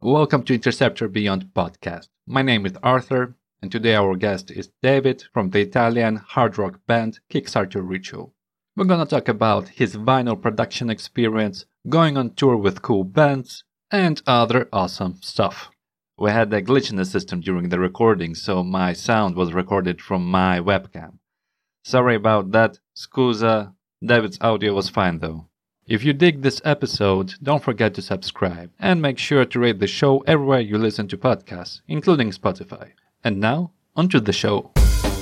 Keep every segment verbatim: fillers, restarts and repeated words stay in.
Welcome to Interceptor Beyond podcast. My name is Arthur, and today our guest is David from the Italian hard rock band Kickstarter Ritual. We're gonna talk about his vinyl production experience, going on tour with cool bands, and other awesome stuff. We had a glitch in the system during the recording, so my sound was recorded from my webcam. Sorry about that, scusa. David's audio was fine though. If you dig this episode, don't forget to subscribe and make sure to rate the show everywhere you listen to podcasts, including Spotify. And now, onto the show.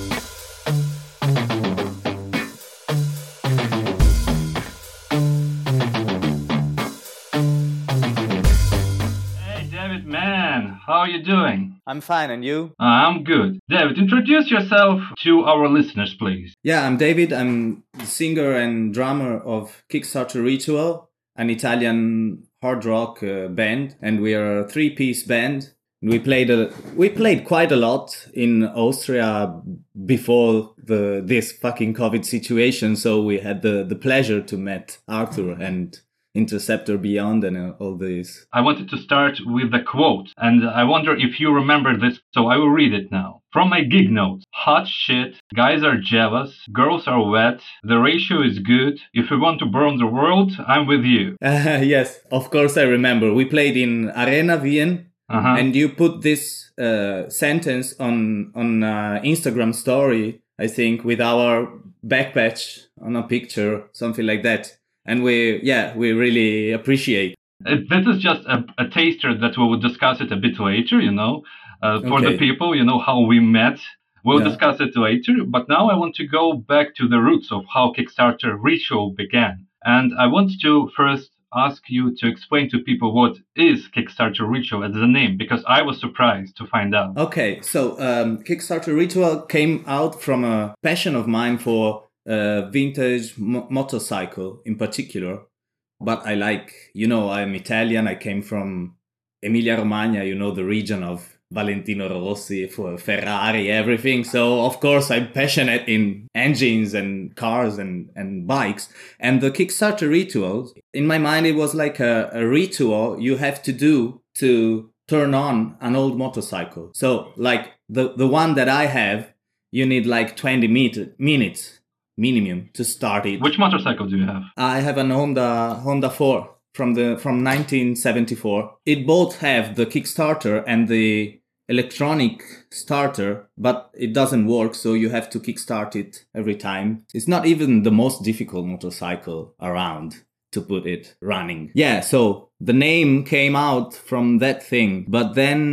Hey David, man, how are you doing? I'm fine, and you? I'm good. David, introduce yourself to our listeners, please. Yeah, I'm David. I'm the singer and drummer of Kickstarter Ritual, an Italian hard rock uh, band, and we are a three-piece band. We played a, we played quite a lot in Austria before the this fucking COVID situation, so we had the, the pleasure to meet Arthur and Interceptor Beyond and uh, all this. I wanted to start with a quote, and I wonder if you remember this, so I will read it now. From my gig notes: hot shit, guys are jealous, girls are wet, the ratio is good, if you want to burn the world, I'm with you. Uh, yes, of course I remember. We played in Arena Wien, uh-huh. and you put this uh, sentence on, on uh, Instagram story, I think, with our back patch on a picture, something like that. And we, yeah, we really appreciate. This is just a, a taster that we will discuss it a bit later, you know, uh, for okay. the people, you know, how we met. We'll yeah. discuss it later. But now I want to go back to the roots of how Kickstarter Ritual began. And I want to first ask you to explain to people what is Kickstarter Ritual as a name, because I was surprised to find out. Okay, so um, Kickstarter Ritual came out from a passion of mine for Uh, vintage mo- motorcycle in particular, but I like, you know, I'm Italian. I came from Emilia Romagna, you know, the region of Valentino Rossi, for Ferrari, everything. So of course I'm passionate in engines and cars and, and bikes. And the Kickstarter ritual, in my mind, it was like a, a ritual you have to do to turn on an old motorcycle. So like the, the one that I have, you need like twenty meter, minutes minimum to start it. Which motorcycle do you have? I have an Honda Honda four from the from nineteen seventy-four. It both have the Kickstarter and the electronic starter, but it doesn't work, so you have to kickstart it every time. It's not even the most difficult motorcycle around to put it running. Yeah, so the name came out from that thing, but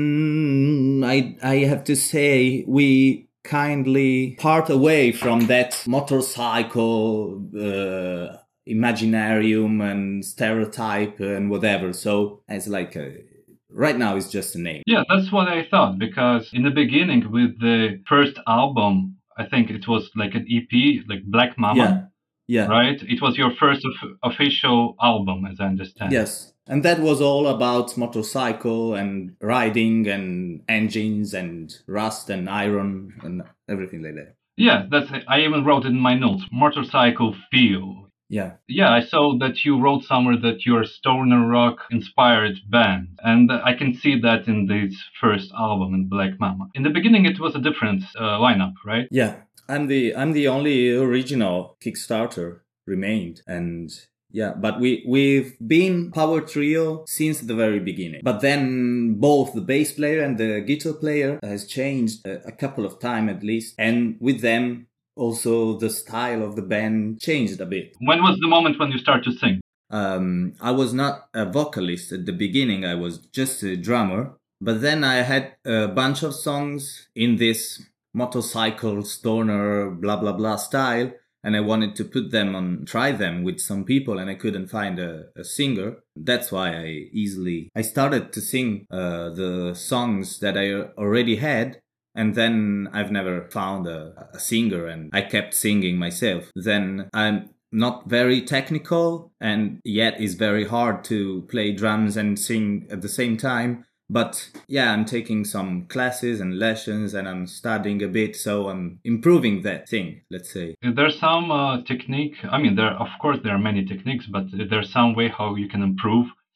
then I I have to say we kindly part away from that motorcycle uh, imaginarium and stereotype and whatever. So it's like a, right now it's just a name. Yeah, that's what I thought, because in the beginning with the first album, I think it was like an E P, like Black Mama. Yeah. Yeah. Right? It was your first of- official album, as I understand. Yes. And that was all about motorcycle and riding and engines and rust and iron and everything like that. Yeah, that's. I even wrote it in my notes. Motorcycle feel. Yeah. Yeah, I saw that you wrote somewhere that you're a stoner rock inspired band. And I can see that in this first album, in Black Mama. In the beginning, it was a different uh, lineup, right? Yeah. I'm the I'm the only original Kickstarter remained. And yeah, but we, we've been power trio since the very beginning. But then both the bass player and the guitar player has changed a, a couple of times at least. And with them, also the style of the band changed a bit. When was the moment when you started to sing? Um, I was not a vocalist at the beginning. I was just a drummer. But then I had a bunch of songs in this motorcycle, stoner, blah, blah, blah style. And I wanted to put them on, try them with some people, and I couldn't find a, a singer. That's why I easily, I started to sing uh, the songs that I already had. And then I've never found a, a singer, and I kept singing myself. Then I'm not very technical, and yet it's very hard to play drums and sing at the same time. But yeah, I'm taking some classes and lessons and I'm studying a bit, so I'm improving that thing, let's say. There's some uh, technique, I mean, there of course there are many techniques, but there's some way how you can improve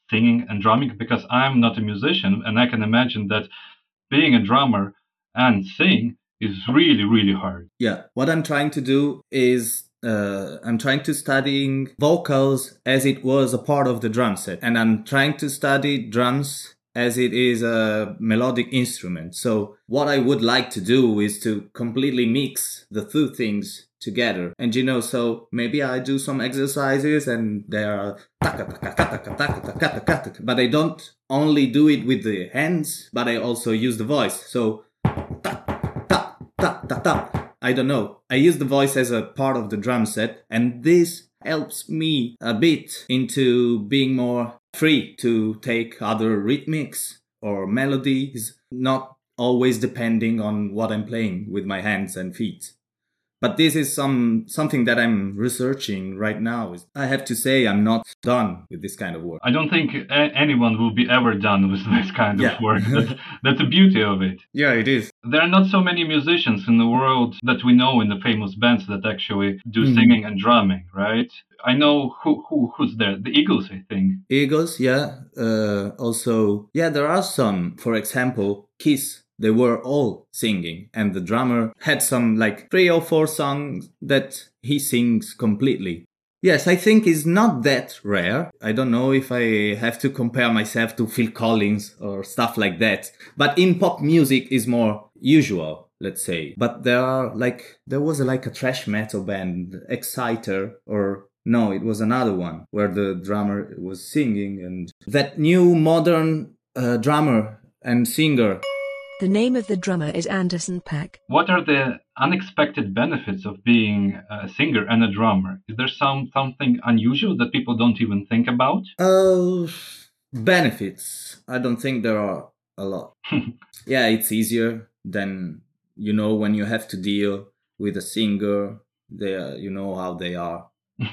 singing and drumming? Because I'm not a musician, and I can imagine that being a drummer and sing is really, really hard. Yeah, what I'm trying to do is uh, I'm trying to studying vocals as it was a part of the drum set, and I'm trying to study drums as it is a melodic instrument. So what I would like to do is to completely mix the two things together. And you know, so maybe I do some exercises and they are but I don't only do it with the hands, but I also use the voice. So I don't know. I use the voice as a part of the drum set, and this helps me a bit into being more free to take other rhythmics or melodies, not always depending on what I'm playing with my hands and feet. But this is some something that I'm researching right now. I have to say I'm not done with this kind of work. I don't think a- anyone will be ever done with this kind Yeah. of work. That's, that's the beauty of it. Yeah, it is. There are not so many musicians in the world that we know in the famous bands that actually do Mhm. singing and drumming, right? I know who, who who's there. The Eagles, I think. Eagles, yeah. Uh, also, yeah, there are some. For example, Kiss. They were all singing, and the drummer had some like three or four songs that he sings completely. Yes, I think it's not that rare. I don't know if I have to compare myself to Phil Collins or stuff like that. But in pop music is more usual, let's say. But there are like, there was a, like a thrash metal band, Exciter, or no, it was another one where the drummer was singing, and that new modern uh, drummer and singer. The name of the drummer is Anderson .Paak. What are the unexpected benefits of being a singer and a drummer? Is there some something unusual that people don't even think about? Uh, benefits. I don't think there are a lot. Yeah, it's easier than, you know, when you have to deal with a singer. They, are, you know how they are.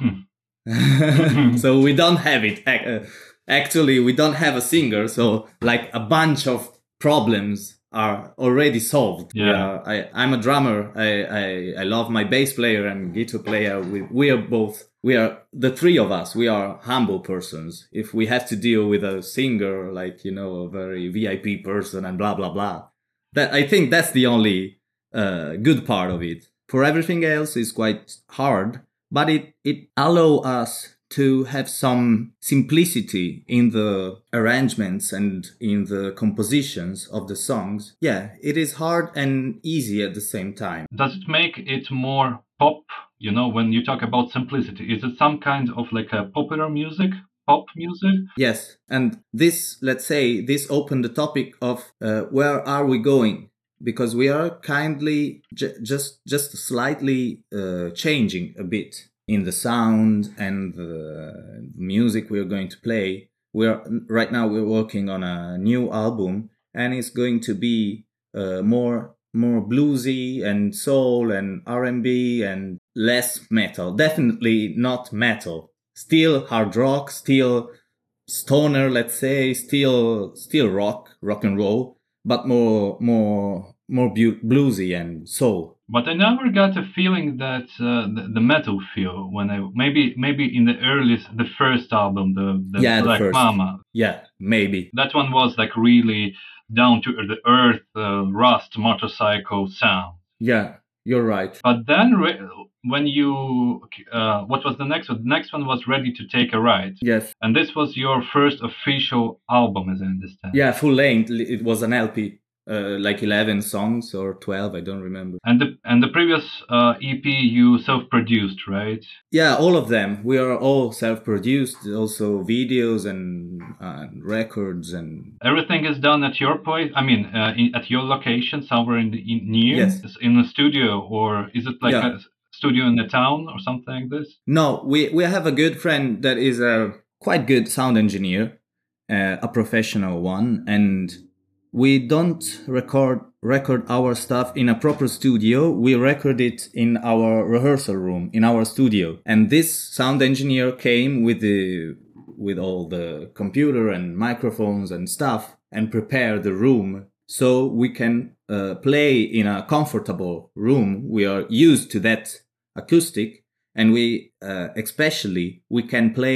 So we don't have it. Actually, we don't have a singer. So like a bunch of problems are already solved. Yeah, I, I'm a drummer. I, I, I love my bass player and guitar player. We, we are both, we are the three of us. We are humble persons. If we have to deal with a singer, like, you know, a very V I P person and blah, blah, blah, that I think that's the only uh, good part of it. For everything else is quite hard, but it, it allows us to have some simplicity in the arrangements and in the compositions of the songs. Yeah, it is hard and easy at the same time. Does it make it more pop? You know, when you talk about simplicity, is it some kind of like a popular music? Pop music? Yes, and this, let's say, this opened the topic of uh, where are we going? Because we are kindly j- just just slightly uh, changing a bit in the sound and the music we're going to play. We're right now we're working on a new album, and it's going to be uh, more more bluesy and soul and R and B and less metal. Definitely not metal. Still hard rock, still stoner, let's say, still still rock, rock and roll, but more more more bu- bluesy and soul. But I never got a feeling that uh, the, the metal feel when I maybe maybe in the earliest the first album, the, the Yeah, the Black first. Mama. Yeah, maybe. That one was like really down to the earth, uh, rust motorcycle sound. Yeah, you're right. But then re- when you uh, what was the next one? The next one was Ready to Take a Ride. Yes. And this was your first official album, as I understand. Yeah, full length. It was an L P. Uh, like eleven songs or twelve, I don't remember. And the and the previous uh, E P you self-produced, right? Yeah, all of them. We are all self-produced. Also videos and uh, records and Everything is done at your place. I mean, uh, in, at your location, somewhere in the in, near, Yes. in a studio, or is it like Yeah. a studio in the town or something like this? No, we we have a good friend that is a quite good sound engineer, uh, a professional one, and we don't record record our stuff in a proper studio. We record it in our rehearsal room, in our studio. And this sound engineer came with the with all the computer and microphones and stuff and prepare the room so we can uh, play in a comfortable room. We are used to that acoustic, and we uh, especially we can play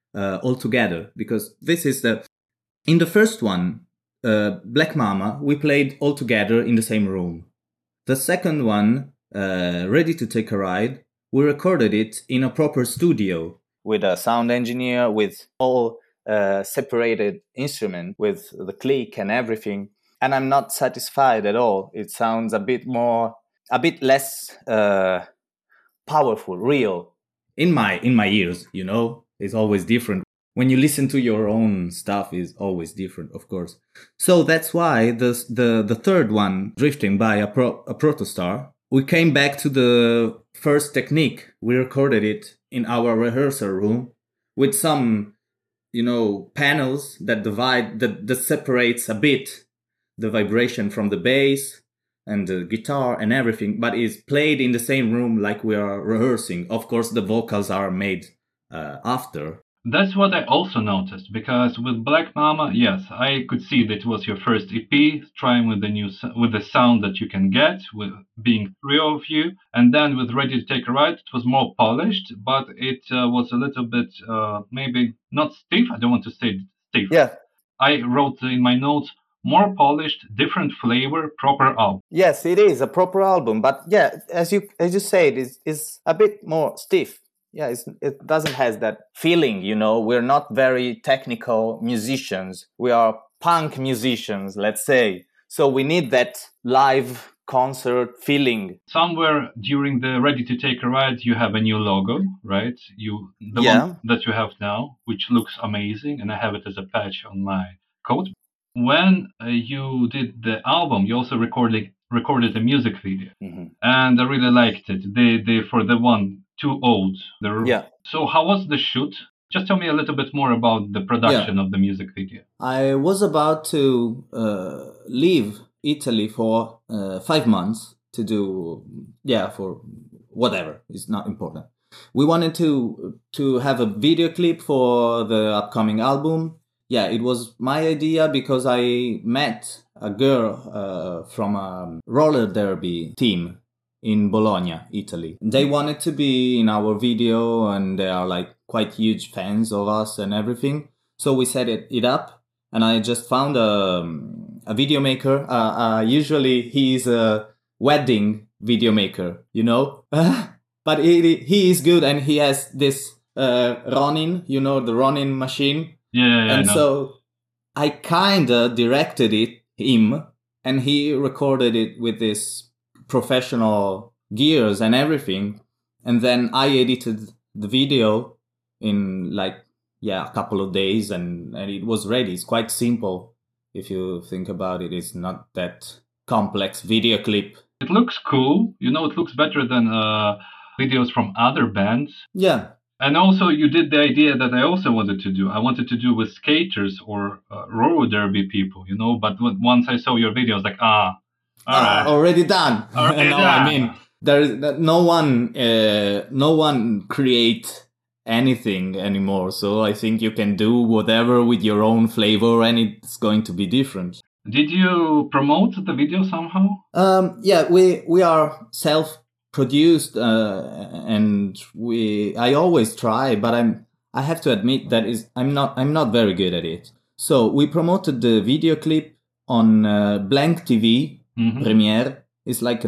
uh, all together, because this is the in the first one, uh, Black Mama, we played all together in the same room. The second one, uh, Ready to Take a Ride, we recorded it in a proper studio with a sound engineer, with all uh, separated instrument, with the click and everything. And I'm not satisfied at all. It sounds a bit more, a bit less uh, powerful, real. In my in my ears, you know, it's always different. When you listen to your own stuff, is always different, of course. So that's why the the the third one, Drifting by a, Pro, a Protostar, we came back to the first technique. We recorded it in our rehearsal room with some, you know, panels that divide, that, that separates a bit the vibration from the bass and the guitar and everything, but is played in the same room like we are rehearsing. Of course, the vocals are made uh, after. That's what I also noticed, because with Black Mama, yes, I could see that it was your first E P, trying with the new with the sound that you can get, with being three of you, and then with Ready to Take a Ride, it was more polished, but it uh, was a little bit uh, maybe not stiff. I don't want to say stiff. Yeah, I wrote in my notes, more polished, different flavor, proper album. Yes, it is a proper album, but yeah, as you as you said, it's, it's a bit more stiff. Yeah, it's, it doesn't have that feeling, you know. We're not very technical musicians. We are punk musicians, let's say. So we need that live concert feeling. Somewhere during the Ready to Take a Ride, you have a new logo, right? You the Yeah. one that you have now, which looks amazing, and I have it as a patch on my coat. When uh, you did the album, you also recorded recorded a music video, Mm-hmm. and I really liked it. They they for the one Too Old. The, Yeah. So how was the shoot? Just tell me a little bit more about the production yeah. of the music video. I was about to uh, leave Italy for uh, five months to do, yeah, for whatever. It's not important. We wanted to to have a video clip for the upcoming album. Yeah, it was my idea because I met a girl uh, from a roller derby team in Bologna, Italy. They wanted to be in our video, and they are like quite huge fans of us and everything. So we set it, it up, and I just found a, a video maker. Uh, uh, usually he's a wedding video maker, you know? But he, he is good, and he has this uh, Ronin, you know, the Ronin machine. Yeah, yeah, and I so I kinda directed it, him, and he recorded it with this professional gears and everything. And then I edited the video in like, yeah, a couple of days, and, and it was ready. It's quite simple. If you think about it, it's not that complex video clip. It looks cool. You know, it looks better than uh, videos from other bands. Yeah. And also, you did the idea that I also wanted to do. I wanted to do with skaters or uh, roller derby people, you know. But w- once I saw your video, I was like, ah, all ah right. already done. Already no, done. I mean, there is no one, uh, no one create anything anymore. So I think you can do whatever with your own flavor, and it's going to be different. Did you promote the video somehow? Um, yeah, we we are self. produced uh, and we I always try, but I'm I have to admit that is I'm not I'm not very good at it. So we promoted the video clip on uh, Blank T V mm-hmm. Premiere. It's like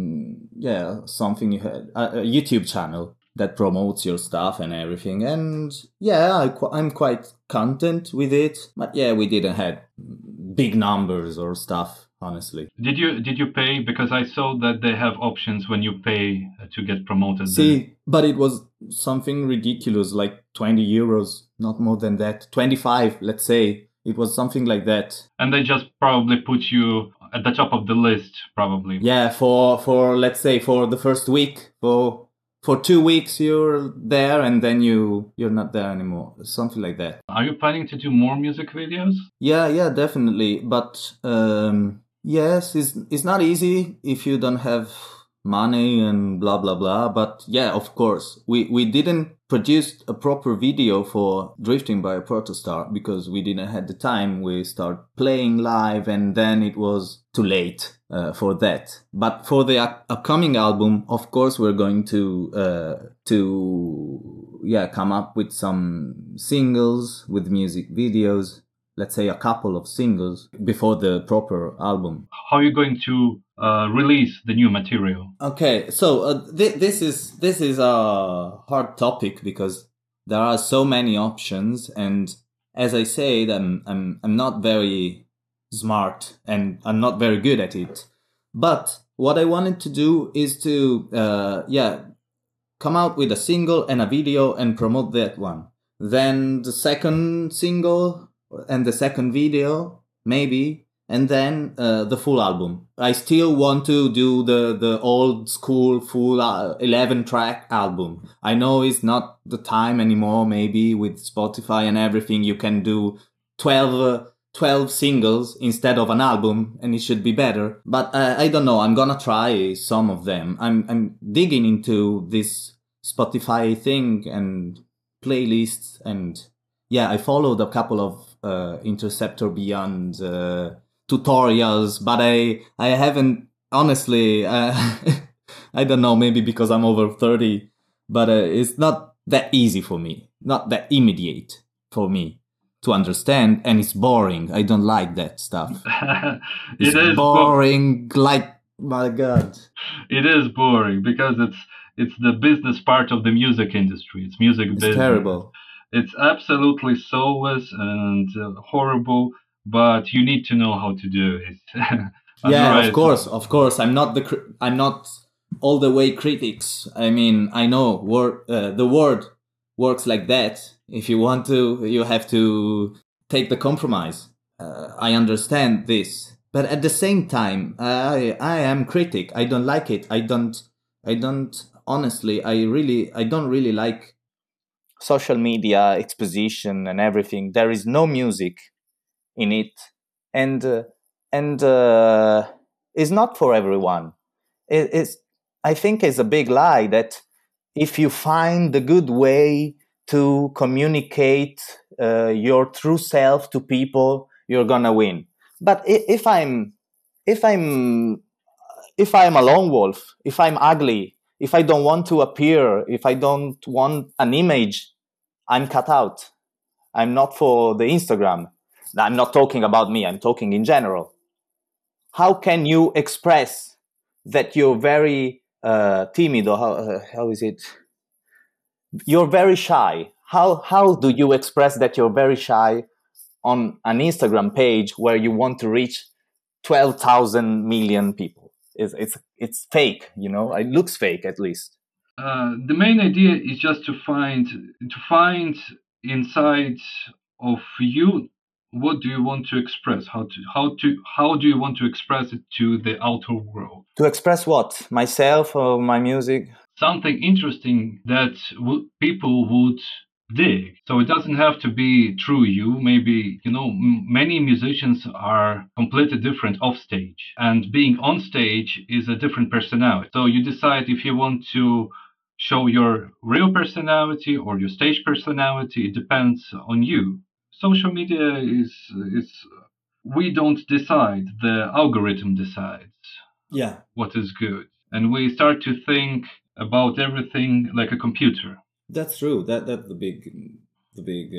an yeah something you had, a, a YouTube channel that promotes your stuff and everything. And yeah, I, I'm quite content with it. But yeah, we didn't have big numbers or stuff. Honestly, did you did you pay? Because I saw that they have options when you pay to get promoted. See, there. But it was something ridiculous, like twenty euros, not more than that. twenty-five, let's say. It was something like that. And they just probably put you at the top of the list, probably. Yeah, for for let's say for the first week, for for two weeks you're there, and then you you're not there anymore. Something like that. Are you planning to do more music videos? Yeah, yeah, definitely. But um. Yes, it's it's not easy if you don't have money and blah blah blah. But yeah, of course, we we didn't produce a proper video for Drifting by a Protostar because we didn't have the time. We start playing live, and then it was too late uh, for that. But for the up- upcoming album, of course, we're going to uh, to yeah, come up with some singles with music videos, let's say a couple of singles before the proper album. How are you going to uh, release the new material? Okay, so uh, th- this is this is a hard topic because there are so many options, and as I said, I'm I'm I'm not very smart and I'm not very good at it. But what I wanted to do is to uh, yeah, come out with a single and a video and promote that one. Then the second single and the second video, maybe, and then uh, the full album. I still want to do the, the old school full uh, eleven track album. I know it's not the time anymore, maybe with Spotify and everything, you can do twelve, uh, twelve singles instead of an album, and it should be better. But uh, I don't know, I'm gonna try some of them. I'm, I'm digging into this Spotify thing and playlists, and yeah, I followed a couple of uh, Interceptor Beyond uh, tutorials, but I I haven't, honestly, uh, I don't know, maybe because I'm over thirty, but uh, it's not that easy for me, not that immediate for me to understand, and it's boring. I don't like that stuff. It's it is boring, bo- like, my God. It is boring because it's it's the business part of the music industry. It's music It's business. terrible. It's absolutely soulless and uh, horrible, but you need to know how to do it. Yeah, Otherwise- of course, of course. I'm not the cri- I'm not all the way critics. I mean, I know word uh, the word works like that. If you want to, you have to take the compromise. Uh, I understand this, but at the same time, I I am critic. I don't like it. I don't I don't honestly. I really I don't really like social media exposition and everything. There is no music in it, and uh, and uh, it's not for everyone. It, it's I think it's a big lie that if you find the good way to communicate uh, your true self to people, you're gonna win. But i- if I'm if I'm if I'm a lone wolf, if I'm ugly, if I don't want to appear, if I don't want an image, I'm cut out. I'm not for the Instagram. I'm not talking about me, I'm talking in general. How can you express that you're very uh, timid, or how, uh, how is it? You're very shy. How, how do you express that you're very shy on an Instagram page where you want to reach twelve thousand million people? It's, it's, it's fake, you know, it looks fake at least. Uh, the main idea is just to find to find inside of you what do you want to express, how to how to how do you want to express it to the outer world. To express what? Myself or my music? Something interesting that w- people would dig. So it doesn't have to be true you. Maybe, you know, m- many musicians are completely different off stage, and being on stage is a different personality. So you decide if you want to show your real personality or your stage personality. It depends on you. Social media is is we don't decide, the algorithm decides Yeah. what is good, and we start to think about everything like a computer. That's true. That that's the big the big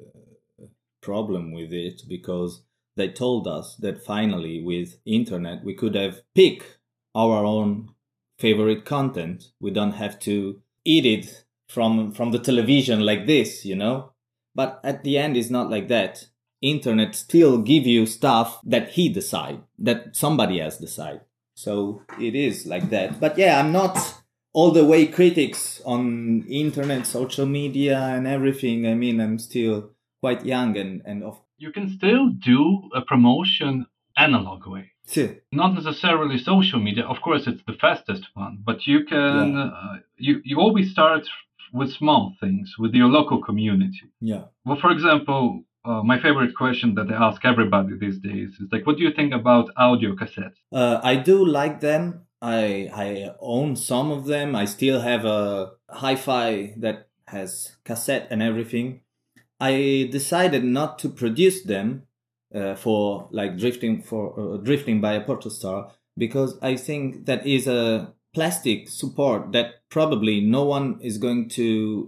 uh, problem with it, because they told us that finally with internet we could have pick our own favorite content. We don't have to eat it from from the television like this, you know. But at the end, it's not like that. Internet still give you stuff that he decide, that somebody else decide. So it is like that. But yeah, I'm not all the way critics on internet, social media, and everything. I mean, I'm still quite young, and and of You can still do a promotion analog way, not necessarily social media. Of course, it's the fastest one, but you can Yeah. uh, you you always start with small things with your local community. Yeah. Well, for example, uh, my favorite question that I ask everybody these days is like, what do you think about audio cassettes? Uh, I do like them. I I own some of them. I still have a hi-fi that has cassette and everything. I decided not to produce them uh, for like drifting for uh, drifting by a Protostar, because I think that is a plastic support that probably no one is going to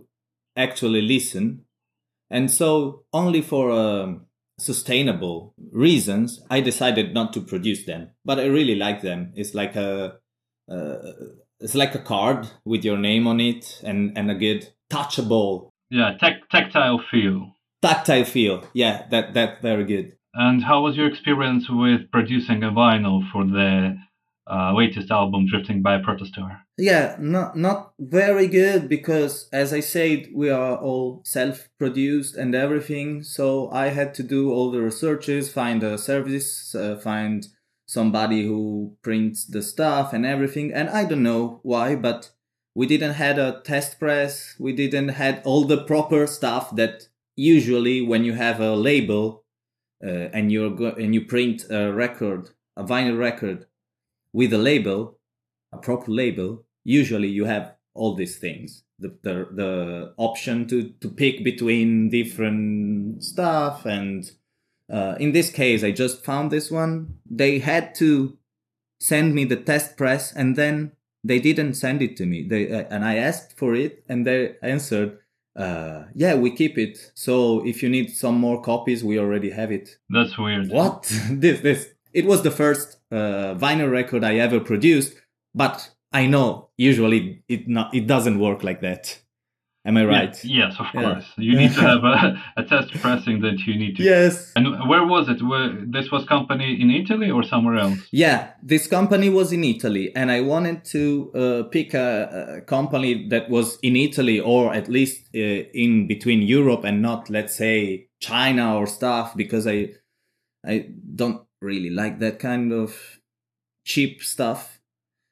actually listen. And so only for um, sustainable reasons, I decided not to produce them. But I really like them. It's like a uh, it's like a card with your name on it and, and a good touchable. Yeah, tac- tactile feel. Tactile feel. Yeah, that that's very good. And how was your experience with producing a vinyl for the uh, latest album, Drifting by Protostar? Yeah, not not very good because, as I said, we are all self-produced and everything. So I had to do all the researches, find a service, uh, find somebody who prints the stuff and everything. And I don't know why, but we didn't had a test press. We didn't had all the proper stuff that usually when you have a label uh, and you're go- and you print a record, a vinyl record with a label, a proper label. Usually you have all these things, the, the the option to to pick between different stuff, and uh, in this case I just found this one. They had to send me the test press and then they didn't send it to me. They uh, and I asked for it and they answered, uh, yeah, we keep it, so if you need some more copies, we already have it. That's weird. What? this this it was the first uh, vinyl record I ever produced, but I know usually it not it doesn't work like that. Am I right? Yeah, yes, of Yeah. course. You need to have a, a test pressing that you need to. Yes. And where was it? Where, this was company in Italy or somewhere else? Yeah, this company was in Italy, and I wanted to uh, pick a, a company that was in Italy, or at least uh, in between Europe and not, let's say, China or stuff, because I I don't really like that kind of cheap stuff.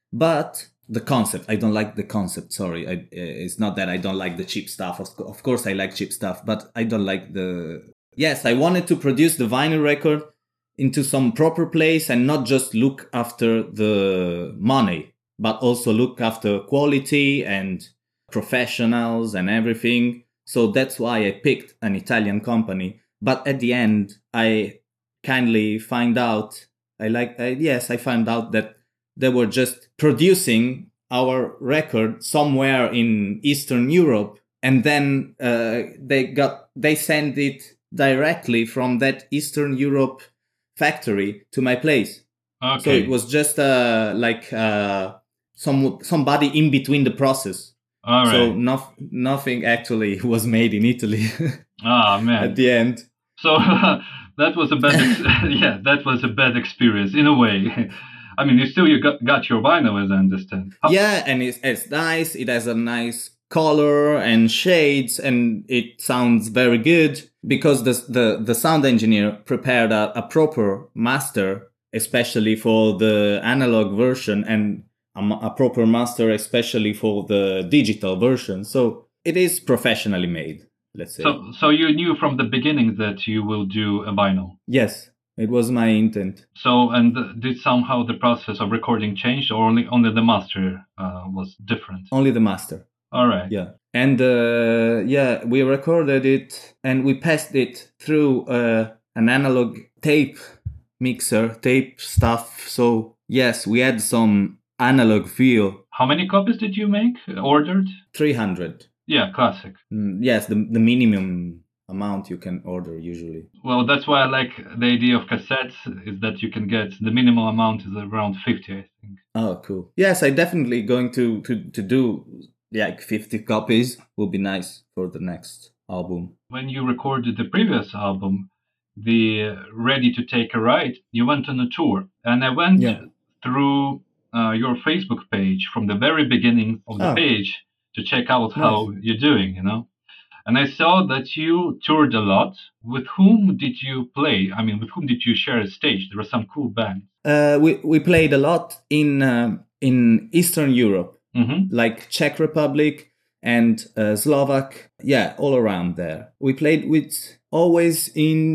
But the concept, I don't like the concept. Sorry, I, it's not that I don't like the cheap stuff. Of, of course, I like cheap stuff, but I don't like the. Yes, I wanted to produce the vinyl record into some proper place and not just look after the money, but also look after quality and professionals and everything. So that's why I picked an Italian company. But at the end, I kindly find out. I like. I, yes, I found out that they were just producing our record somewhere in Eastern Europe, and then uh, they got they sent it directly from that Eastern Europe factory to my place. Okay. So it was just uh, like uh, some somebody in between the process. All right. So no, nothing actually was made in Italy. Ah, man. At the end. So that was a bad ex- yeah, that was a bad experience in a way. I mean, you still you got, got your vinyl, as I understand. How- yeah, and it's, it's nice. It has a nice color and shades, and it sounds very good because the the, the sound engineer prepared a, a proper master, especially for the analog version, and a, a proper master, especially for the digital version. So it is professionally made, let's say. So, so you knew from the beginning that you will do a vinyl. Yes. It was my intent. So, and did somehow the process of recording change, or only only the master uh, was different? Only the master. All right. Yeah. And uh, yeah, we recorded it and we passed it through uh, an analog tape mixer, tape stuff. So yes, we had some analog feel. How many copies did you make? Ordered? three hundred. Yeah, classic. Mm, yes, the the minimum amount you can order usually. Well, that's why I like the idea of cassettes, is that you can get the minimum amount is around fifty, I think. Oh, cool. Yes, I definitely going to, to, to do like fifty copies. Will be nice for the next album. When you recorded the previous album, the Ready to Take a Ride, you went on a tour. And I went Yeah. through uh, your Facebook page from the very beginning of the Oh. page to check out Nice. how you're doing, you know? And I saw that you toured a lot. With whom did you play? I mean, with whom did you share a stage? There were some cool bands. Uh, we we played a lot in um in Eastern Europe, Mm-hmm. like Czech Republic and uh, Slovak. Yeah, all around there. We played with always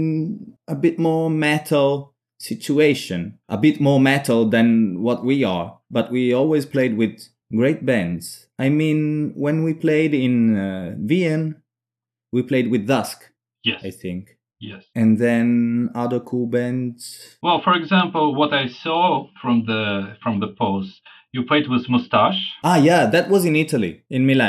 in a bit more metal situation, a bit more metal than what we are. But we always played with great bands. I mean, when we played in uh, Vienna, we played with Dusk, Yes. I think. Yes. And then other cool bands. Well, for example, what I saw from the from the post, you played with Mustache. Ah, yeah, that was in Italy, in Milan.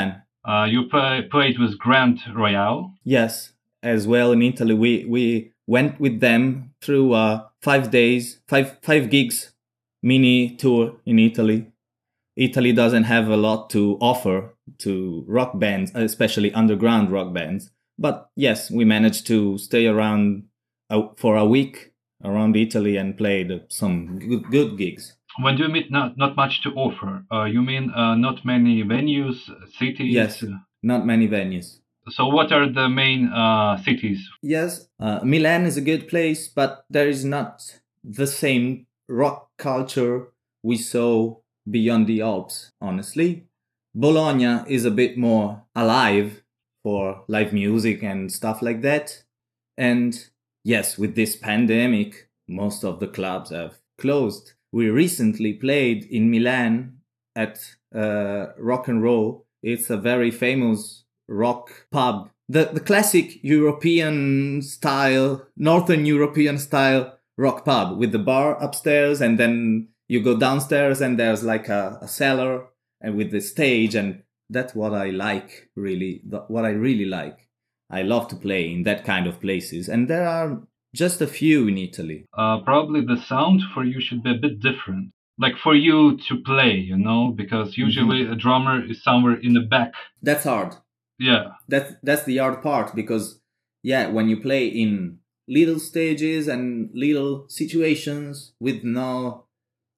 Uh, you play, played with Grand Royale. Yes, as well in Italy, we we went with them through uh, five days, five five gigs, mini tour in Italy. Italy doesn't have a lot to offer to rock bands, especially underground rock bands. But yes, we managed to stay around uh, for a week around Italy and played some good, good gigs. When you mean not, not much to offer, uh, you mean uh, not many venues, cities? Yes, not many venues. So what are the main uh, cities? Yes, uh, Milan is a good place, but there is not the same rock culture we saw beyond the Alps, honestly. Bologna is a bit more alive for live music and stuff like that. And yes, with this pandemic, most of the clubs have closed. We recently played in Milan at uh, Rock and Roll. It's a very famous rock pub. The, the classic European style, Northern European style rock pub with the bar upstairs, and then you go downstairs and there's like a, a cellar and with the stage, and that's what I like, really, what I really like. I love to play in that kind of places, and there are just a few in Italy. Uh, probably the sound for you should be a bit different. Like for you to play, you know, because usually mm-hmm. a drummer is somewhere in the back. That's hard. Yeah. That's, that's the hard part, because, yeah, when you play in little stages and little situations with no,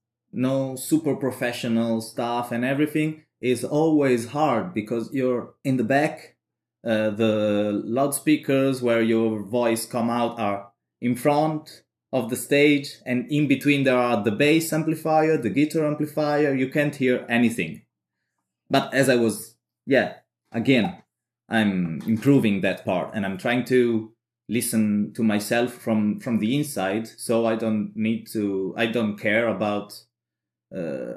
no super professional stuff and everything, is always hard because you're in the back. Uh, the loudspeakers where your voice come out are in front of the stage, and in between there are the bass amplifier, the guitar amplifier. You can't hear anything. But as I was, yeah, again, I'm improving that part, and I'm trying to listen to myself from, from the inside, so I don't need to, I don't care about uh,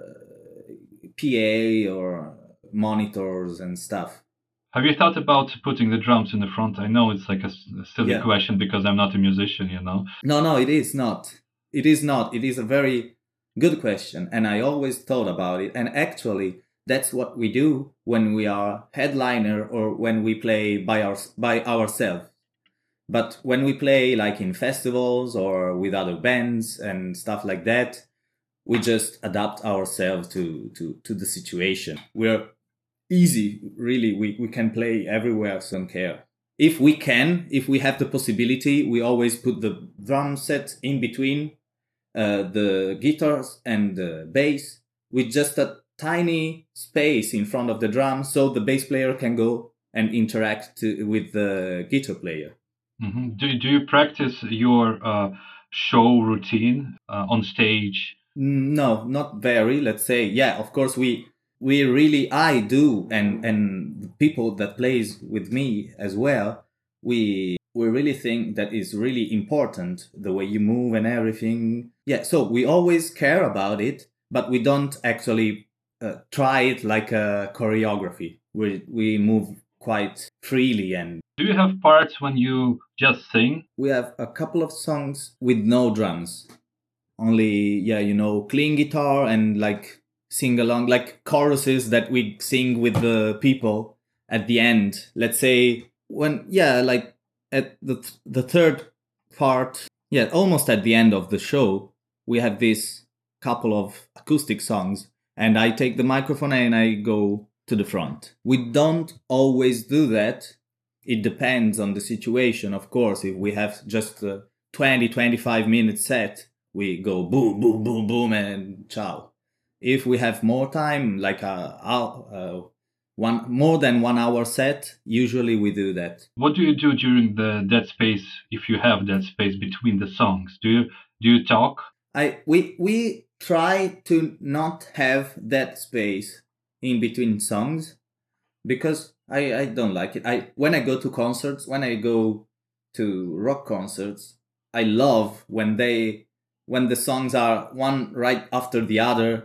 P A or monitors and stuff. Have you thought about putting the drums in the front? I know it's like a, a silly yeah. question because I'm not a musician, you know? No, no, it is not. It is not. It is a very good question. And I always thought about it. And actually, that's what we do when we are headliner or when we play by, our, by ourselves. But when we play like in festivals or with other bands and stuff like that, we just adapt ourselves to, to, to the situation. We're easy, really. We, we can play everywhere, so don't care. If we can, if we have the possibility, we always put the drum set in between uh, the guitars and the bass with just a tiny space in front of the drum, so the bass player can go and interact to, with the guitar player. Mm-hmm. Do, do you practice your uh, show routine uh, on stage? No, not very, let's say. Yeah, of course, we... We really, I do, and and the people that plays with me as well, we we really think that is really important, the way you move and everything. Yeah, so we always care about it, but we don't actually uh, try it like a choreography. We we move quite freely. And do you have parts when you just sing? We have a couple of songs with no drums, only, yeah, you know, clean guitar and like sing along, like choruses that we sing with the people at the end. Let's say when, yeah, like at the th- the third part, yeah, almost at the end of the show, we have this couple of acoustic songs, and I take the microphone and I go to the front. We don't always do that. It depends on the situation, of course. If we have just a twenty, twenty-five minute set, we go boom, boom, boom, boom, and ciao. If we have more time, like a, a one more than one hour set, usually we do that. What do you do during the dead space, if you have dead space between the songs? Do you do you talk? I we we try to not have that space in between songs, because I, I don't like it. I when I go to concerts, when I go to rock concerts, I love when they when the songs are one right after the other,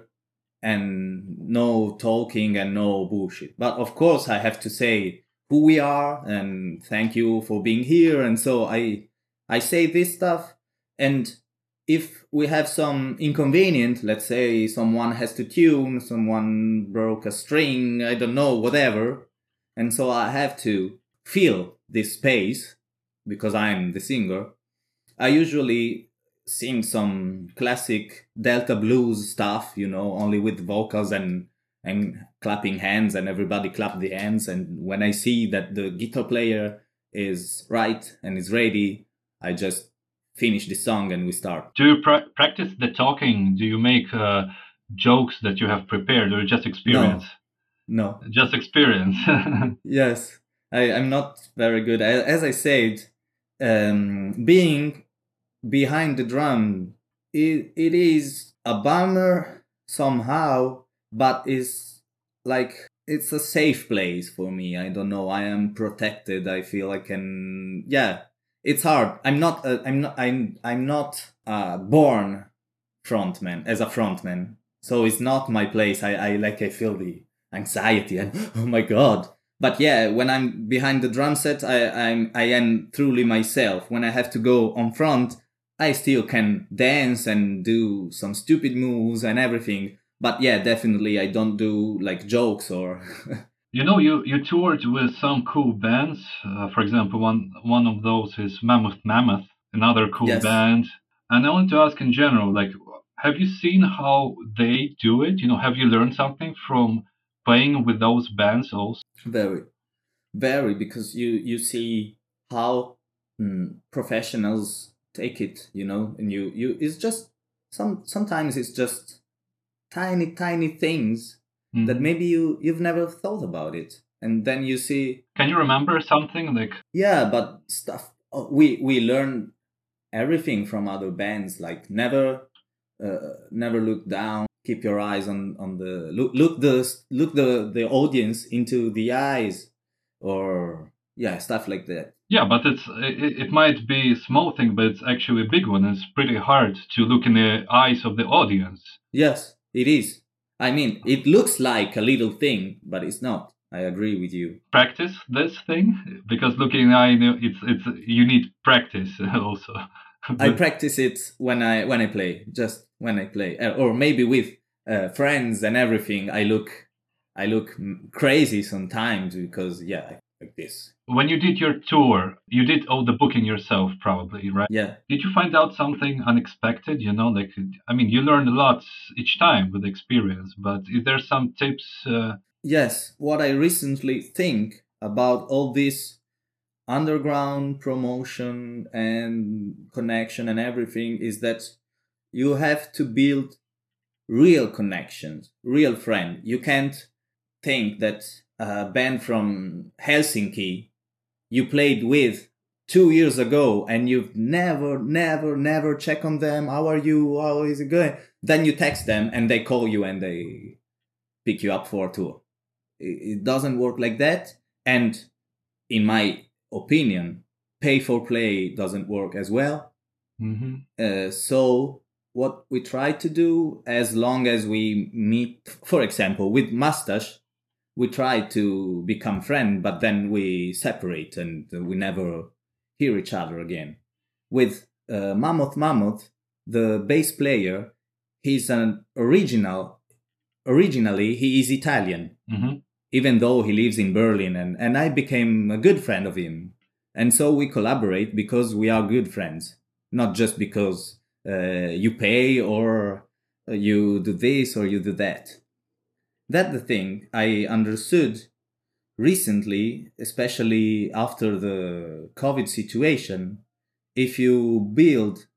and no talking and no bullshit. But of course, I have to say who we are and thank you for being here. And so I I say this stuff. And if we have some inconvenient, let's say someone has to tune, someone broke a string, I don't know, whatever, And so I have to fill this space because I'm the singer. I usually sing some classic Delta blues stuff, you know, only with vocals and and clapping hands, and everybody clap the hands. And when I see that the guitar player is right and is ready, I just finish the song and we start. Do you pra- practice the talking? Do you make uh, jokes that you have prepared, or just experience? No. Just experience. Yes, I, I'm not very good. I, as I said, um, being behind the drum, it, it is a bummer somehow, but it's like it's a safe place for me. I don't know. I am protected. I feel I can. Yeah, it's hard. I'm not. Uh, I'm not. I'm. I'm not uh, born frontman as a frontman. So it's not my place. I. I like. I feel the anxiety and oh my god. But yeah, when I'm behind the drum set, I. I'm. I am truly myself. When I have to go on front, I still can dance and do some stupid moves and everything. But yeah, definitely I don't do like jokes or... You know, you, you toured with some cool bands. Uh, for example, one one of those is Mammoth Mammoth, another cool Yes. band. And I want to ask in general, like, have you seen how they do it? You know, have you learned something from playing with those bands also? Very, very, because you, you see how mm, professionals take it, you know, and you, you, it's just, some sometimes it's just tiny, tiny things Mm. that maybe you, you've never thought about it. And then you see... Can you remember something like... Yeah, but stuff, oh, we, we learn everything from other bands, like never, uh, never look down, keep your eyes on, on the, look, look the, look the, the audience into the eyes, or yeah, stuff like that. Yeah, but it's it, it might be a small thing, but it's actually a big one. It's pretty hard to look in the eyes of the audience. Yes, it is. I mean, it looks like a little thing, but it's not. I agree with you. Practice this thing, because looking in the eye, it's it's you need practice also. I practice it when I when I play, just when I play, or maybe with uh, friends and everything. I look I look crazy sometimes because yeah, like this. When you did your tour, you did all the booking yourself, probably, right? Yeah. Did you find out something unexpected? You know, like, I mean, you learn a lot each time with experience, but is there some tips? Uh... Yes. What I recently think about all this underground promotion and connection and everything is that you have to build real connections, real friend. You can't think that a band from Helsinki you played with two years ago and you've never, never, never check on them. How are you? How is it going? Then you text them and they call you and they pick you up for a tour. It doesn't work like that. And in my opinion, pay for play doesn't work as well. Mm-hmm. Uh, so what we try to do, as long as we meet, for example, with Mustache, we try to become friends, but then we separate and we never hear each other again. With uh, Mammoth Mammoth, the bass player, he's an original, originally he is Italian, mm-hmm. even though he lives in Berlin, and, and I became a good friend of him. And so we collaborate because we are good friends, not just because uh, you pay or you do this or you do that. That's the thing I understood recently, especially after the COVID situation. If you build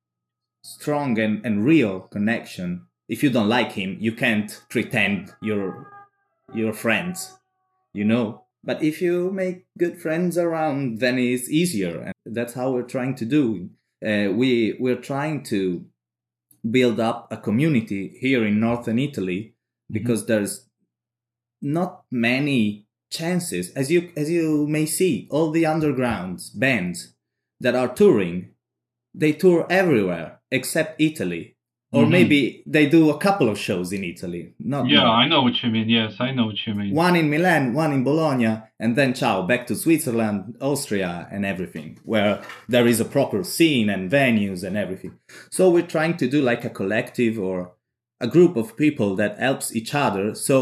strong and, and real connection, if you don't like him, you can't pretend you're, you're friends, you know? But if you make good friends around, then it's easier. And that's how we're trying to do. Uh, we, we're trying to build up a community here in Northern Italy because mm-hmm. there's not many chances. As you, as you may see, all the underground bands that are touring, they tour everywhere except Italy. Or mm-hmm. maybe they do a couple of shows in Italy. Not yeah, more. I know what you mean. Yes, I know what you mean. One in Milan, one in Bologna, and then ciao, back to Switzerland, Austria, and everything, where there is a proper scene and venues and everything. So we're trying to do like a collective or a group of people that helps each other. So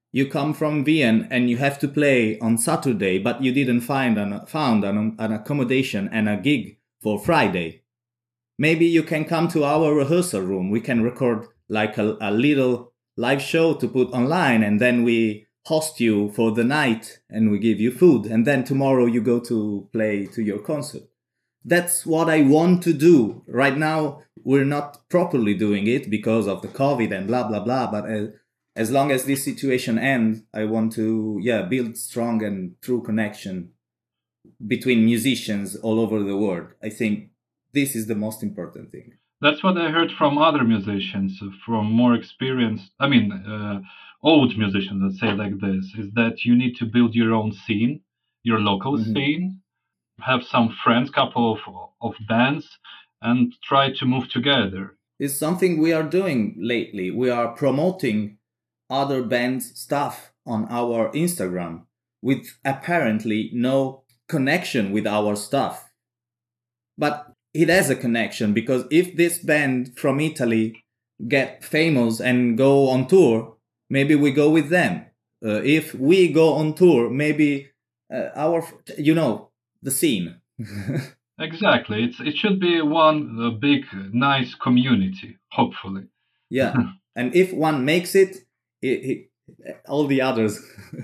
you come from Vienna and you have to play on Saturday, but you didn't find an, found an, an accommodation and a gig for Friday. Maybe you can come to our rehearsal room. We can record like a, a little live show to put online, and then we host you for the night and we give you food. And then tomorrow you go to play to your concert. That's what I want to do. Right now, we're not properly doing it because of the COVID and blah, blah, blah. But as, as long as this situation ends, I want to, yeah, build strong and true connection between musicians all over the world. I think this is the most important thing. That's what I heard from other musicians, from more experienced, I mean, uh, old musicians, let's say like this, is that you need to build your own scene, your local mm-hmm. scene, have some friends, couple of, of bands, and try to move together. It's something we are doing lately. We are promoting other bands' stuff on our Instagram with apparently no connection with our stuff. But it has a connection, because if this band from Italy get famous and go on tour, maybe we go with them. Uh, if we go on tour, maybe uh, our, you know, the scene. Exactly. It's it should be one uh, big, nice community, hopefully. Yeah. And if one makes it, it, it all the others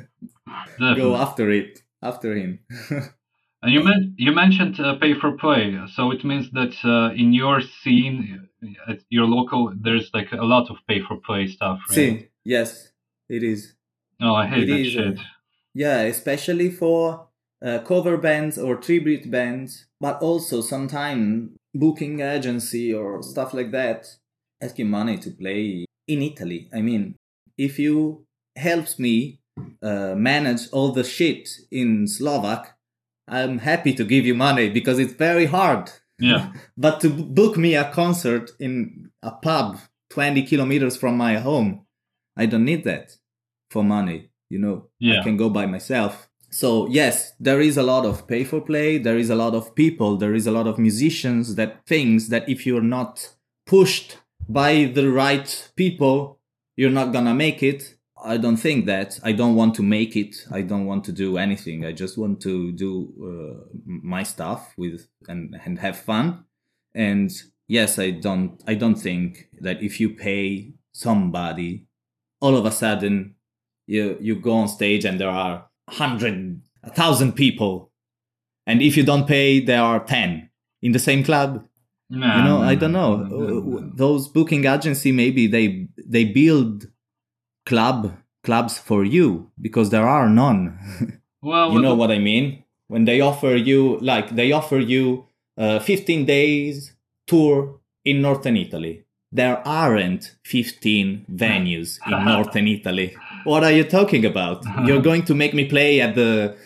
go after it, after him. And you, men- you mentioned uh, pay for play, so it means that uh, in your scene, at your local, there's like a lot of pay for play stuff, right? See, yes, it is. Oh, I hate it that is, shit. Uh, yeah, especially for uh, cover bands or tribute bands, but also sometimes booking agency or stuff like that asking money to play in Italy. I mean, if you helps me uh, manage all the shit in Slovak, I'm happy to give you money, because it's very hard. Yeah. But to book me a concert in a pub twenty kilometers from my home, I don't need that for money. You know, yeah. I can go by myself. So yes, there is a lot of pay for play. There is a lot of people. There is a lot of musicians that thinks that if you're not pushed by the right people, you're not gonna make it. I don't think that. I don't want to make it. I don't want to do anything. I just want to do uh, my stuff with and, and have fun. And yes, I don't. I don't think that if you pay somebody, all of a sudden you you go on stage and there are a hundred, a thousand people, and if you don't pay, there are ten in the same club. No, you know, no, I don't know. no, no, no. Those booking agency, maybe they they build club clubs for you because there are none. Well, you know the... what I mean? When they offer you, like they offer you uh, fifteen days tour in Northern Italy. There aren't fifteen venues in Northern Italy. What are you talking about? You're going to make me play at the